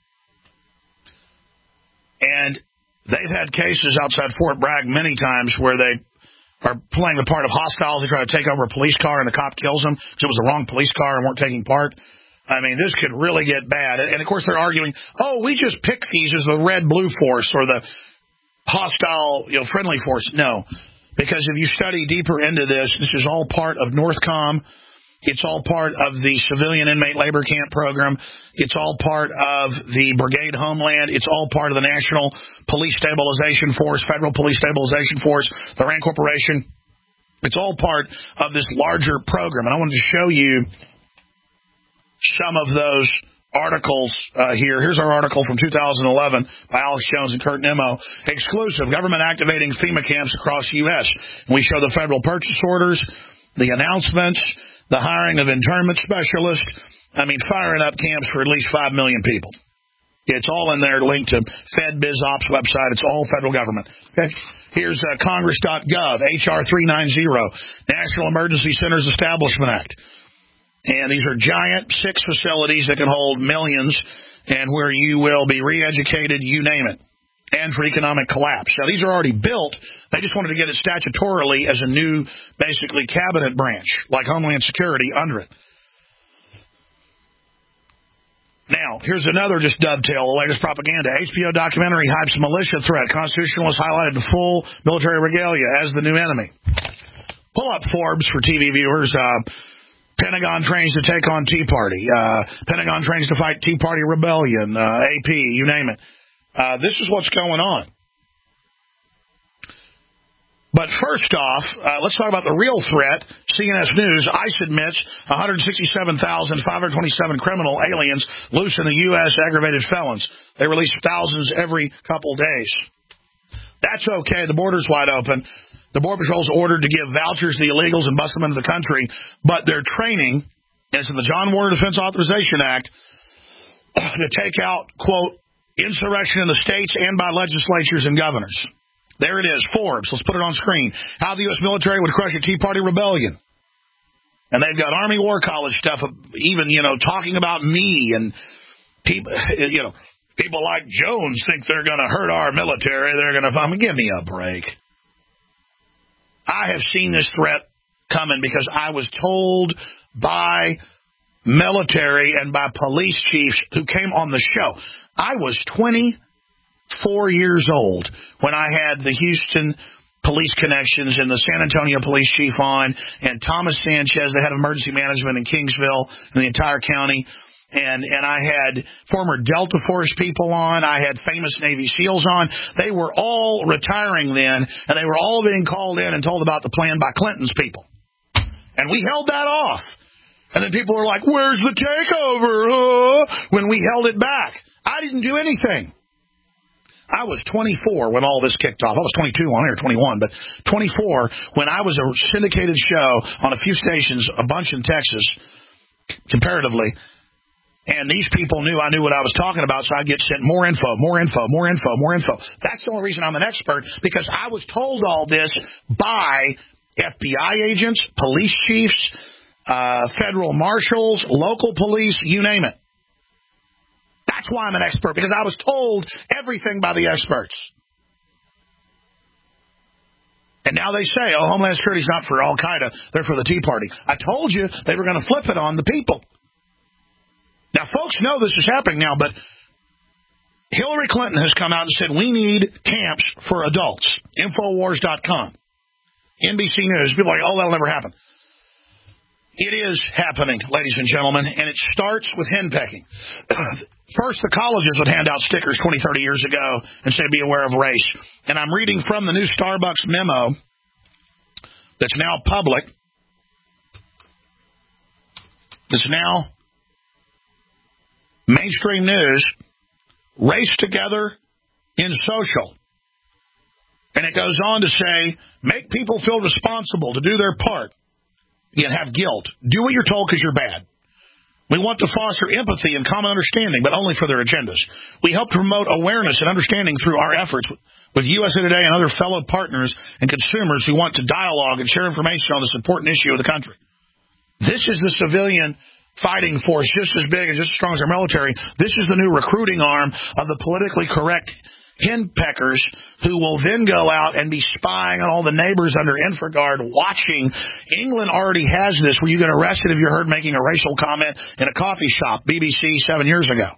And they've had cases outside Fort Bragg many times where they are playing the part of hostiles. They try to take over a police car and the cop kills them because it was the wrong police car and weren't taking part. I mean, this could really get bad. And, of course, they're arguing, oh, we just picked these as the red-blue force or the hostile, you know, friendly force. No. Because if you study deeper into this, this is all part of NORTHCOM. It's all part of the civilian inmate labor camp program. It's all part of the Brigade Homeland. It's all part of the National Police Stabilization Force, Federal Police Stabilization Force, the RAND Corporation. It's all part of this larger program. And I wanted to show you some of those articles uh, here. Here's our article from two thousand eleven by Alex Jones and Kurt Nimmo. Exclusive, government activating FEMA camps across the U S And we show the federal purchase orders, the announcements, the hiring of internment specialists. I mean, firing up camps for at least five million people. It's all in there, linked to FedBizOps website. It's all federal government. Okay. Here's uh, Congress dot gov, H R three ninety, National Emergency Centers Establishment Act. And these are giant six facilities that can hold millions and where you will be re-educated, you name it, and for economic collapse. Now, these are already built. They just wanted to get it statutorily as a new, basically, cabinet branch, like Homeland Security, under it. Now, here's another just dovetail, the latest propaganda. H B O documentary hypes militia threat. Constitutionalists highlighted the full military regalia as the new enemy. Pull up Forbes for T V viewers. Uh, Pentagon trains to take on Tea Party. Uh, Pentagon trains to fight Tea Party rebellion. Uh, A P, you name it. Uh, this is what's going on. But first off, uh, let's talk about the real threat. C N S News, ICE admits one hundred sixty-seven thousand five hundred twenty-seven criminal aliens loose in the U S aggravated felons. They release thousands every couple days. That's okay. The border's wide open. The Border Patrol's ordered to give vouchers to the illegals and bust them into the country, but their training is in the John Warner Defense Authorization Act to take out, quote, insurrection in the states and by legislatures and governors. There it is, Forbes. Let's put it on screen. How the U S military would crush a Tea Party rebellion. And they've got Army War College stuff, even, you know, talking about me and people, you know, people like Jones think they're going to hurt our military. They're going to, I mean, give me a break. I have seen this threat coming because I was told by military and by police chiefs who came on the show. I was twenty-four years old when I had the Houston Police Connections and the San Antonio Police Chief on, and Thomas Sanchez, the head of emergency management in Kingsville and the entire county. And and I had former Delta Force people on. I had famous Navy SEALs on. They were all retiring then, and they were all being called in and told about the plan by Clinton's people. And we held that off. And then people were like, where's the takeover? Huh? When we held it back. I didn't do anything. I was twenty-four when all this kicked off. I was twenty-two on air, twenty-one, but twenty-four when I was a syndicated show on a few stations, a bunch in Texas, comparatively. And these people knew I knew what I was talking about, so I'd get sent more info, more info, more info, more info. That's the only reason I'm an expert, because I was told all this by F B I agents, police chiefs, uh, federal marshals, local police, you name it. That's why I'm an expert, because I was told everything by the experts. And now they say, oh, Homeland Security's not for Al-Qaeda, they're for the Tea Party. I told you they were going to flip it on the people. Now, folks know this is happening now, but Hillary Clinton has come out and said we need camps for adults. Infowars dot com. N B C News. People are like, oh, that'll never happen. It is happening, ladies and gentlemen, and it starts with henpecking. First, the colleges would hand out stickers twenty, thirty years ago and say, be aware of race. And I'm reading from the new Starbucks memo that's now public. It's now mainstream news. Race together in social. And it goes on to say, make people feel responsible to do their part. Again, have guilt. Do what you're told because you're bad. We want to foster empathy and common understanding, but only for their agendas. We help promote awareness and understanding through our efforts with U S A Today and other fellow partners and consumers who want to dialogue and share information on this important issue of the country. This is the civilian fighting force just as big and just as strong as our military. This is the new recruiting arm of the politically correct henpeckers who will then go out and be spying on all the neighbors under InfraGard watching. England already has this where you get arrested if you're heard making a racial comment in a coffee shop, B B C seven years ago.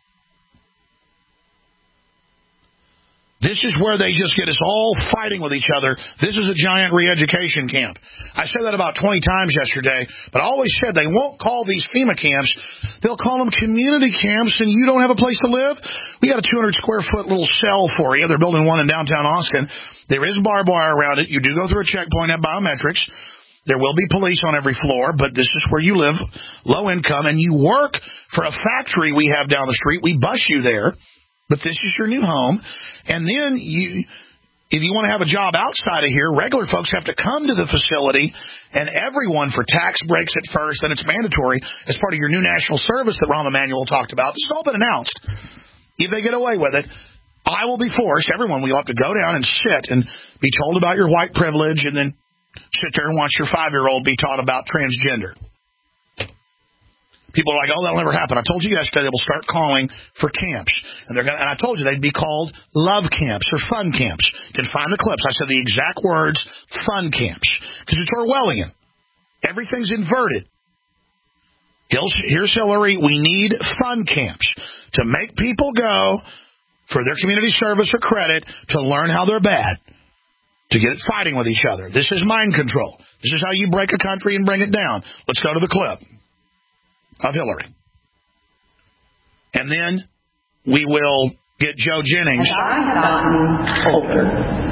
This is where they just get us all fighting with each other. This is a giant re-education camp. I said that about twenty times yesterday, but I always said they won't call these FEMA camps. They'll call them community camps, and you don't have a place to live? We got a two hundred square foot little cell for you. They're building one in downtown Austin. There is barbed wire around it. You do go through a checkpoint at biometrics. There will be police on every floor, but this is where you live, low income, and you work for a factory we have down the street. We bus you there. But this is your new home. And then you, if you want to have a job outside of here, regular folks have to come to the facility, and everyone for tax breaks at first, and it's mandatory as part of your new national service that Rahm Emanuel talked about. This has all been announced. If they get away with it, I will be forced, everyone will have to go down and sit and be told about your white privilege and then sit there and watch your five-year-old be taught about transgender. People are like, oh, that'll never happen. I told you yesterday they will start calling for camps. And they're gonna, and I told you they'd be called love camps or fun camps. You can find the clips. I said the exact words, fun camps. Because it's Orwellian. Everything's inverted. Here's Hillary. We need fun camps to make people go for their community service or credit to learn how they're bad, to get it fighting with each other. This is mind control. This is how you break a country and bring it down. Let's go to the clip of Hillary. And then we will get Joe Jennings. As I have gotten older,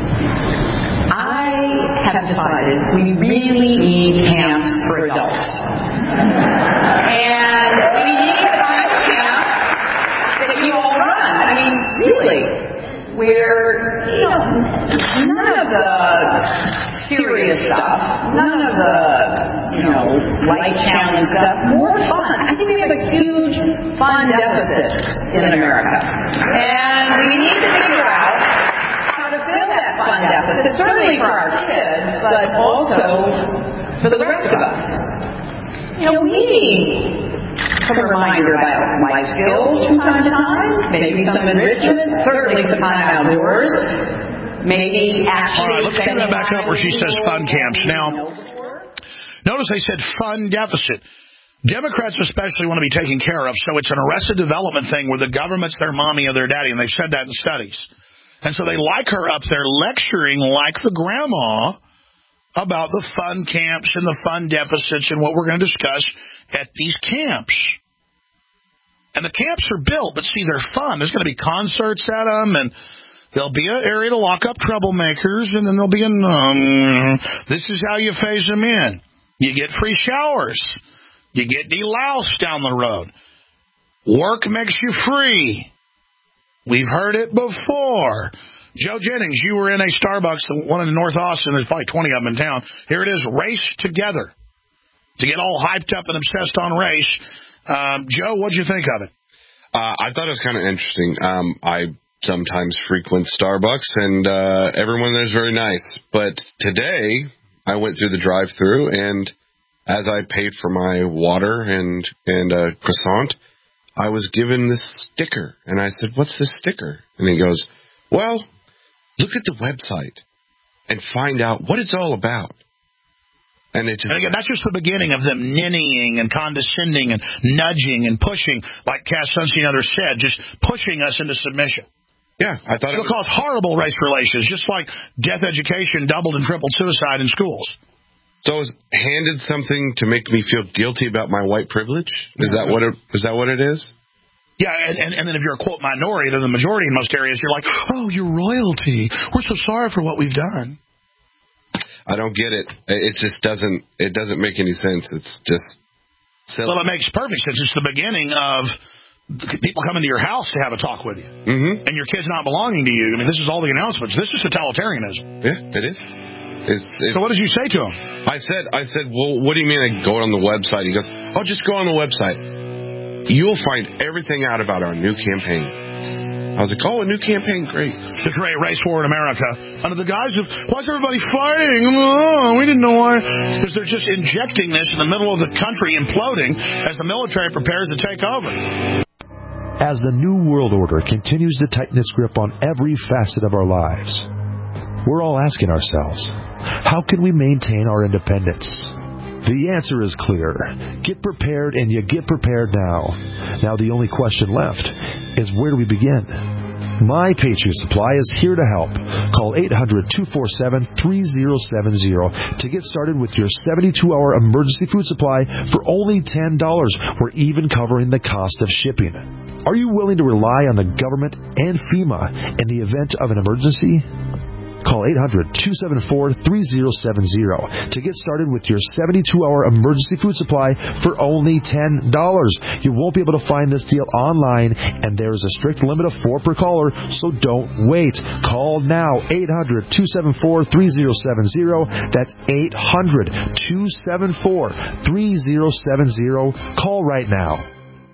I have decided we really need camps for adults. And we need a kind of camp that you all run. I mean, really, where, you know, none of the serious stuff, none of the, you know, light challenge stuff, more fun. I think we have a huge fun deficit in America. And we need to figure out how to fill that fun deficit, certainly for our kids, but also for the rest of us. You know, we need some reminder about life skills from time to time, maybe some enrichment, certainly some time outdoors, maybe actually... All right, let's pick that back up where she says fun camps. Now, notice they said fun deficit. Democrats especially want to be taken care of, so it's an arrested development thing where the government's their mommy or their daddy, and they've said that in studies. And so they like her up there lecturing like the grandma about the fun camps and the fun deficits and what we're going to discuss at these camps. And the camps are built, but see, they're fun. There's going to be concerts at them, and there'll be an area to lock up troublemakers, and then there'll be a, um, this is how you phase them in. You get free showers. You get deloused down the road. Work makes you free. We've heard it before. Joe Jennings, you were in a Starbucks, the one in North Austin. There's probably twenty of them in town. Here it is, Race Together. To get all hyped up and obsessed on race. Um, Joe, what'd you think of it? Uh, I thought it was kind of interesting. Um, I sometimes frequent Starbucks, and uh, everyone there's very nice. But today, I went through the drive-thru, and as I paid for my water and and uh, croissant, I was given this sticker. And I said, "What's this sticker?" And he goes, "Well, look at the website and find out what it's all about." And, it just, and again, that's just the beginning of them ninnying and condescending and nudging and pushing, like Cass Sunstein and others said, just pushing us into submission. Yeah, I thought it It'll was... cause horrible race relations, just like death education doubled and tripled suicide in schools. So I was handed something to make me feel guilty about my white privilege? Is that what it, is that what it is? Yeah, and, and, and then if you're a, quote, minority, then the majority in most areas, you're like, oh, you're royalty. We're so sorry for what we've done. I don't get it. It just doesn't. It doesn't make any sense. It's just silly. Well, it makes perfect sense. It's the beginning of people coming to your house to have a talk with you, mm-hmm. and your kids not belonging to you. I mean, this is all the announcements. This is totalitarianism. Yeah, it is. It's, it's, so, what did you say to him? I said, I said, well, what do you mean I go on the website? He goes, oh, just go on the website. You'll find everything out about our new campaign. I was like, oh, a new campaign, great. To create race war in America. Under the guise of, why's everybody fighting? Oh, we didn't know why. Because they're just injecting this in the middle of the country imploding as the military prepares to take over. As the New World Order continues to tighten its grip on every facet of our lives, we're all asking ourselves, how can we maintain our independence? The answer is clear. Get prepared, and you get prepared now. Now the only question left is, where do we begin? My Patriot Supply is here to help. Call eight hundred, two four seven, three zero seven zero to get started with your seventy-two hour emergency food supply for only ten dollars. We're even covering the cost of shipping. Are you willing to rely on the government and FEMA in the event of an emergency? Call eight hundred, two seven four, three zero seven zero to get started with your seventy-two hour emergency food supply for only ten dollars. You won't be able to find this deal online, and there is a strict limit of four per caller, so don't wait. Call now, eight hundred, two seven four, three zero seven zero. That's eight hundred, two seven four, three zero seven zero. Call right now.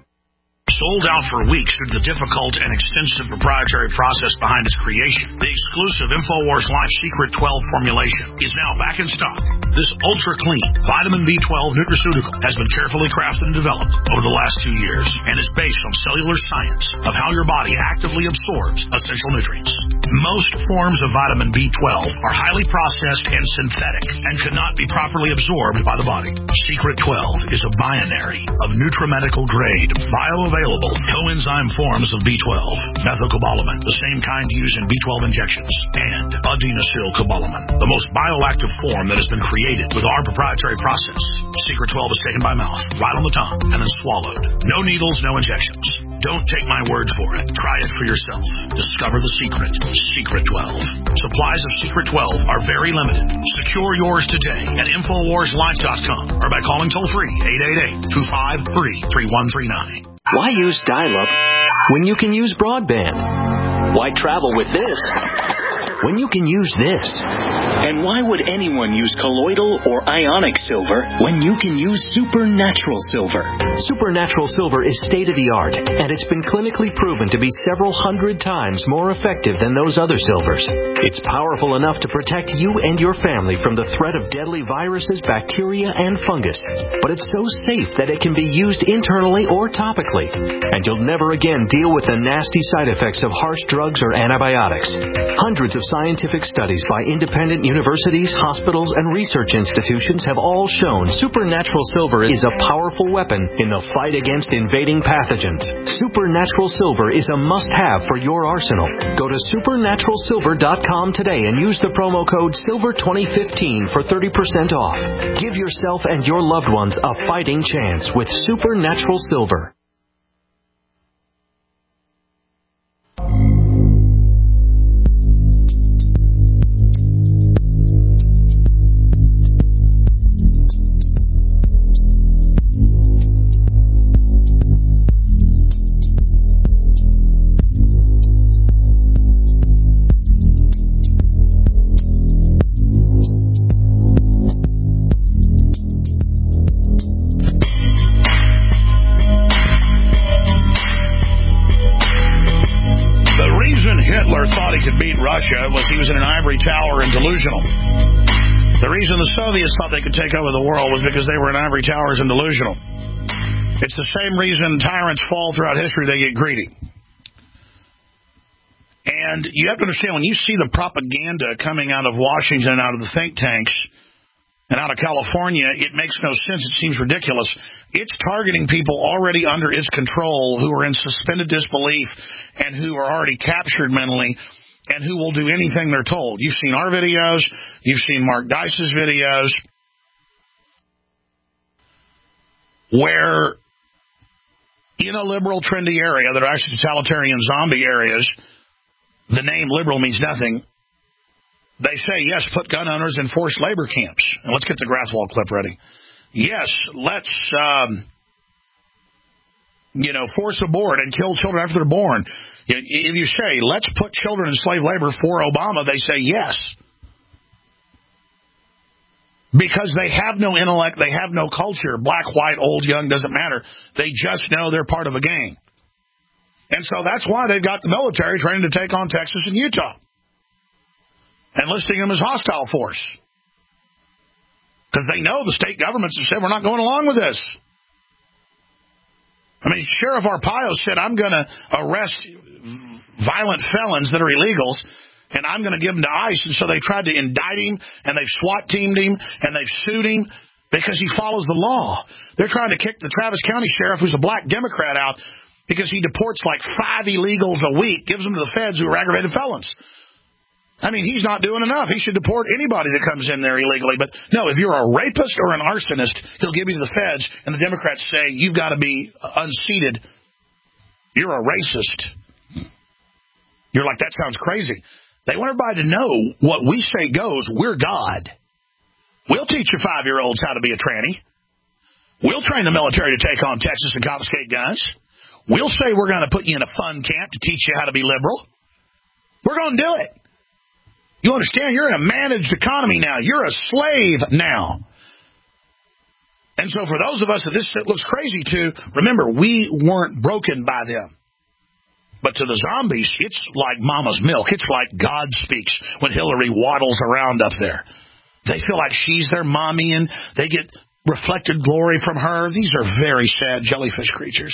Sold out for weeks due to the difficult and extensive proprietary process behind its creation, the exclusive InfoWars Life Secret twelve formulation is now back in stock. This ultra-clean vitamin B twelve nutraceutical has been carefully crafted and developed over the last two years and is based on cellular science of how your body actively absorbs essential nutrients. Most forms of vitamin B twelve are highly processed and synthetic and could not be properly absorbed by the body. Secret twelve is a binary of nutramedical grade, bioavailable coenzyme forms of B twelve, methylcobalamin, the same kind used in B twelve injections, and adenosylcobalamin, the most bioactive form that has been created with our proprietary process. Secret twelve is taken by mouth, right on the tongue, and then swallowed. No needles, no injections. Don't take my word for it. Try it for yourself. Discover the secret. Secret twelve. Supplies of Secret twelve are very limited. Secure yours today at Infowars Life dot com or by calling toll-free eight eight eight, two five three, three one three nine. Why use dial-up when you can use broadband? Why travel with this when you can use this? And why would anyone use colloidal or ionic silver when you can use supernatural silver? Supernatural silver is state-of-the-art, and it's been clinically proven to be several hundred times more effective than those other silvers. It's powerful enough to protect you and your family from the threat of deadly viruses, bacteria, and fungus. But it's so safe that it can be used internally or topically. And you'll never again deal with the nasty side effects of harsh drugs or antibiotics. Hundreds of scientific studies by independent universities, hospitals, and research institutions have all shown supernatural silver is a powerful weapon in the fight against invading pathogens. Supernatural silver is a must-have for your arsenal. Go to supernatural silver dot com today and use the promo code silver twenty fifteen for thirty percent off. Give yourself and your loved ones a fighting chance with Supernatural Silver. Russia was he was in an ivory tower and delusional. The reason the Soviets thought they could take over the world was because they were in ivory towers and delusional. It's the same reason tyrants fall throughout history. They get greedy. And you have to understand, when you see the propaganda coming out of Washington, out of the think tanks, and out of California, it makes no sense. It seems ridiculous. It's targeting people already under its control who are in suspended disbelief and who are already captured mentally and who will do anything they're told. You've seen our videos. You've seen Mark Dice's videos where in a liberal, trendy area that are actually totalitarian zombie areas, the name liberal means nothing. They say, yes, put gun owners in forced labor camps. And let's get the Grathwall clip ready. Yes, let's, um, you know, force abort and kill children after they're born. If you say, let's put children in slave labor for Obama, they say yes. Because they have no intellect, they have no culture. Black, white, old, young, doesn't matter. They just know they're part of a gang. And so that's why they've got the military training to take on Texas and Utah. Enlisting them as hostile force. Because they know the state governments have said, we're not going along with this. I mean, Sheriff Arpaio said, I'm going to arrest violent felons that are illegals, and I'm going to give them to ICE. And so they tried to indict him, and they've SWAT teamed him, and they've sued him because he follows the law. They're trying to kick the Travis County sheriff, who's a black Democrat, out because he deports like five illegals a week, gives them to the feds who are aggravated felons. I mean, he's not doing enough. He should deport anybody that comes in there illegally. But no, if you're a rapist or an arsonist, he'll give you to the feds, and the Democrats say, you've got to be unseated. You're a racist. You're like, that sounds crazy. They want everybody to know what we say goes. We're God. We'll teach your five-year-olds how to be a tranny. We'll train the military to take on Texas and confiscate guns. We'll say we're going to put you in a fun camp to teach you how to be liberal. We're going to do it. You understand? You're in a managed economy now. You're a slave now. And so for those of us that this looks crazy to, remember, we weren't broken by them. But to the zombies, it's like mama's milk. It's like God speaks when Hillary waddles around up there. They feel like she's their mommy, and they get reflected glory from her. These are very sad jellyfish creatures.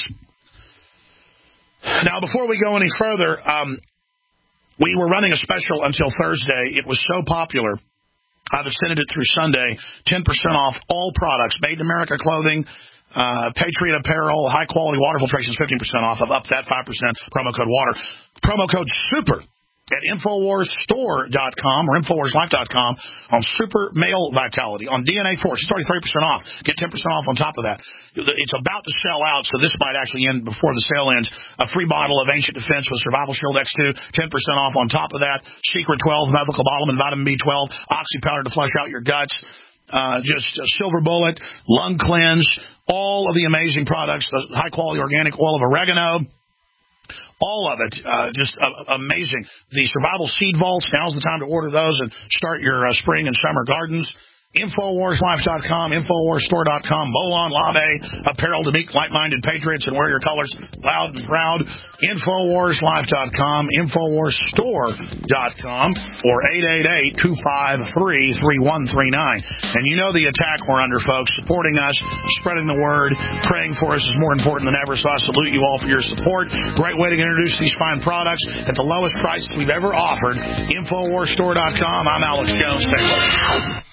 Now, before we go any further, um, we were running a special until Thursday. It was so popular, I've extended it through Sunday. ten percent off all products, Made in America clothing, uh, Patriot apparel, high-quality water filtration is fifteen percent off of up to that five percent promo code WATER. Promo code SUPER at Infowars Store dot com or Infowars Life dot com on Super Male Vitality, on D N A Force. It's already thirty percent off. Get ten percent off on top of that. It's about to sell out, so this might actually end before the sale ends. A free bottle of Ancient Defense with Survival Shield X two, ten percent off on top of that. Secret twelve, methylcobalamin, vitamin B twelve, oxy powder to flush out your guts. Uh, just a Silver Bullet, Lung Cleanse, all of the amazing products, the high-quality organic oil of oregano. All of it, uh, just uh, amazing. The Survival Seed Vaults, now's the time to order those and start your uh, spring and summer gardens. Infowars Life dot com, Infowars Store dot com, Molon Labe, apparel to meet like-minded patriots and wear your colors loud and proud. Infowars Life dot com, Infowars Store dot com, or eight eight eight, two five three, three one three nine. And you know the attack we're under, folks. Supporting us, spreading the word, praying for us is more important than ever, so I salute you all for your support. Great way to introduce these fine products at the lowest prices we've ever offered. Infowars Store dot com. I'm Alex Jones. Stay with us.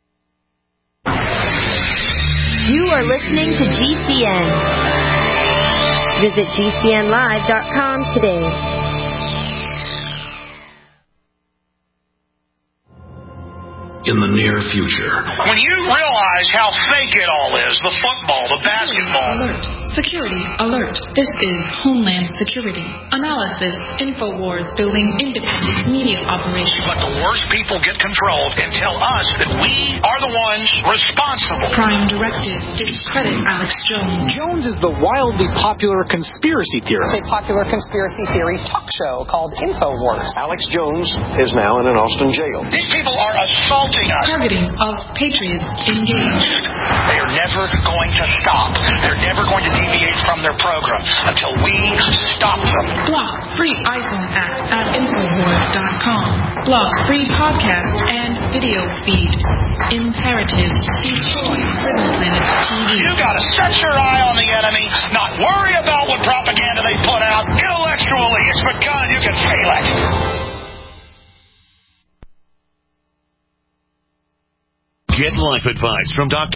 You are listening to G C N. Visit G C N live dot com today. In the near future. When you realize how fake it all is, the football, the basketball. Alert. Security alert. This is Homeland Security. Analysis. Infowars building independent media operation. But the worst people get controlled and tell us that we are the ones responsible. Prime Directive. Discredit Alex Jones. Jones is the wildly popular conspiracy theorist. It's a popular conspiracy theory talk show called Infowars. Alex Jones is now in an Austin jail. These people are assaulting us. Targeting of patriots engaged. They are never going to stop. They're never going to deal deviate from their program until we stop them. Block free iPhone app at Infowars dot com. Block free podcast and video feed. Imperative. Destroy Prison Planet T V. You gotta set your eye on the enemy, not worry about what propaganda they put out. Intellectually, it's begun. You can feel it. Get life advice from Doctor